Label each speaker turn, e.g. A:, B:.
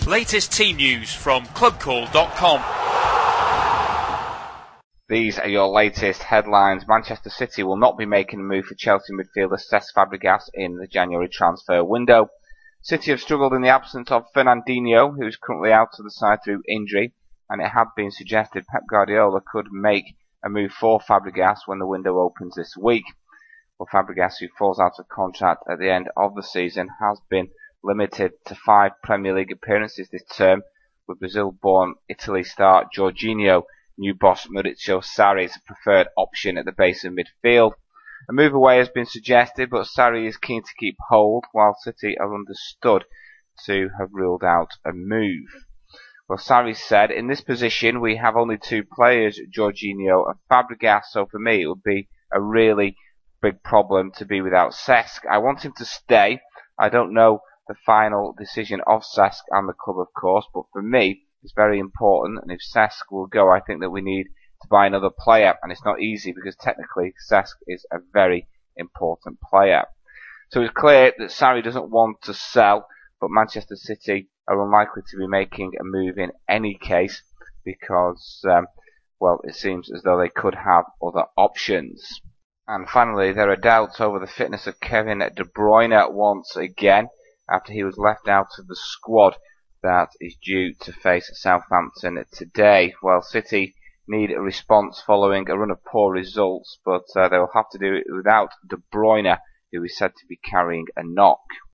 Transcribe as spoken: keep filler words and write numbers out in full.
A: Latest team news from club call dot com.
B: These are your latest headlines. Manchester City will not be making a move for Chelsea midfielder Cesc Fabregas in the January transfer window. City have struggled in the absence of Fernandinho, who is currently out of the side through injury, and it had been suggested Pep Guardiola could make a move for Fabregas when the window opens this week. Well, Fabregas, who falls out of contract at the end of the season, has been limited to five Premier League appearances this term, with Brazil-born Italy star Jorginho, new boss Maurizio Sarri's preferred option at the base of midfield. A move away has been suggested, but Sarri is keen to keep hold, while City are understood to have ruled out a move. Well, Sarri said, "In this position we have only two players, Jorginho and Fabregas, so for me it would be a really big problem to be without Cesc. I want him to stay. I don't know the final decision of Cesc and the club, of course, but for me it's very important, and if Cesc will go, I think that we need to buy another player, and it's not easy because technically Cesc is a very important player." So it's clear that Sarri doesn't want to sell, but Manchester City are unlikely to be making a move in any case because, um, well, it seems as though they could have other options. And finally, there are doubts over the fitness of Kevin De Bruyne once again after he was left out of the squad that is due to face Southampton today. Well, City need a response following a run of poor results, but uh, they will have to do it without De Bruyne, who is said to be carrying a knock.